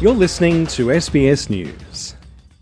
You're listening to SBS News.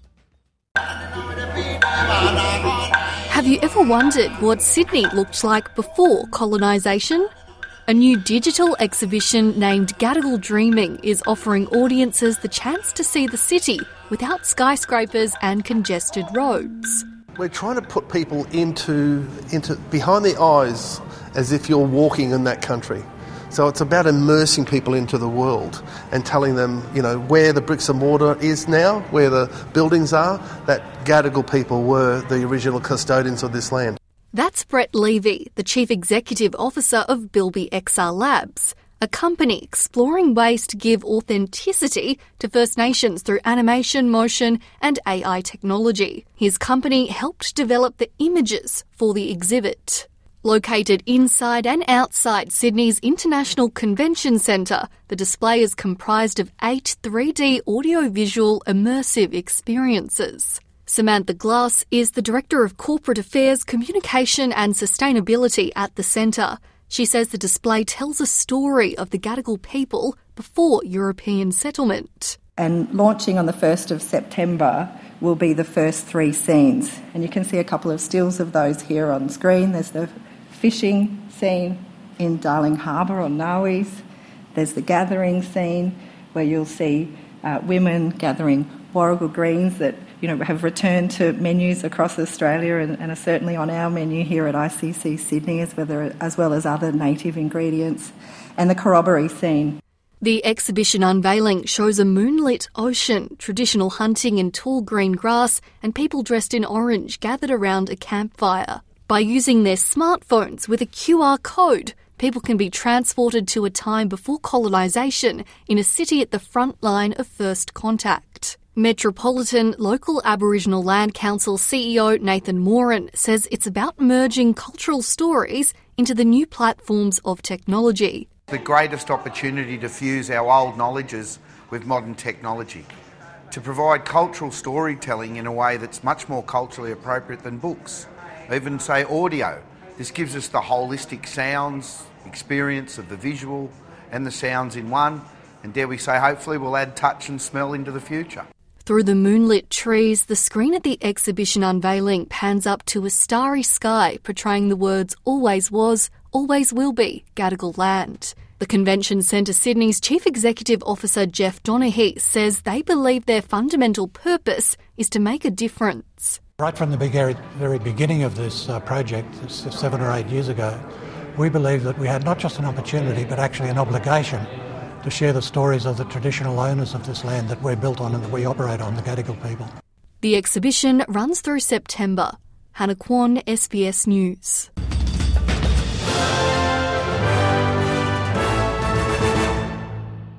Have you ever wondered what Sydney looked like before colonisation? A new digital exhibition named Gadigal Dreaming is offering audiences the chance to see the city without skyscrapers and congested roads. We're trying to put people into behind the eyes as if you're walking in that country. So it's about immersing people into the world and telling them, where the bricks and mortar is now, where the buildings are, that Gadigal people were the original custodians of this land. That's Brett Levy, the Chief Executive Officer of Bilby XR Labs, a company exploring ways to give authenticity to First Nations through animation, motion and AI technology. His company helped develop the images for the exhibit. Located inside and outside Sydney's International Convention Centre, the display is comprised of 8 3D audiovisual immersive experiences. Samantha Glass is the Director of Corporate Affairs, Communication and Sustainability at the centre. She says the display tells a story of the Gadigal people before European settlement. And launching on the 1st of September will be the first 3 scenes. And you can see a couple of stills of those here on screen. There's the fishing scene in Darling Harbour on Nawis. There's the gathering scene where you'll see women gathering warrigal greens that have returned to menus across Australia and are certainly on our menu here at ICC Sydney as well as other native ingredients, and the corroboree scene. The exhibition unveiling shows a moonlit ocean, traditional hunting in tall green grass, and people dressed in orange gathered around a campfire. By using their smartphones with a QR code, people can be transported to a time before colonisation in a city at the front line of first contact. Metropolitan Local Aboriginal Land Council CEO Nathan Moran says it's about merging cultural stories into the new platforms of technology. The greatest opportunity to fuse our old knowledges with modern technology, to provide cultural storytelling in a way that's much more culturally appropriate than books, even say audio. This gives us the holistic sounds experience of the visual and the sounds in one, and dare we say hopefully we'll add touch and smell into the future. Through the moonlit trees, the screen at the exhibition unveiling pans up to a starry sky portraying the words always was, always will be, Gadigal land. The Convention Centre Sydney's Chief Executive Officer Jeff Donaghy says they believe their fundamental purpose is to make a difference. Right from the very beginning of this project, 7 or 8 years ago, we believed that we had not just an opportunity but actually an obligation to share the stories of the traditional owners of this land that we're built on and that we operate on, the Gadigal people. The exhibition runs through September. Hannah Kwan, SBS News.